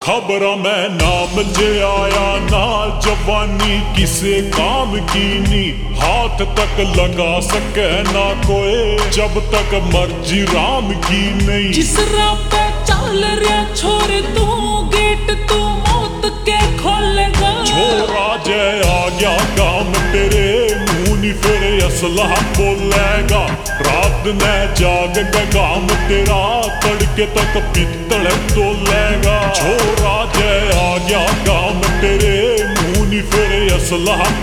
खबरा मैं नाम जे आया ना जवानी किसे काम की नी, हाथ तक लगा सके ना कोई जब तक मर्जी राम की नहीं। जिस राह पे चल रहा छोरे तू गेट तू मौत के खोलेगा। छोरा जय आ गया काम तेरे मुंह नी फिर असला बोलेगा। रात ने जाग के काम तेरा तड़के तक पित्तल तोलेगा। छोरा जय आ गया काम तेरे मुंह नी फिर असला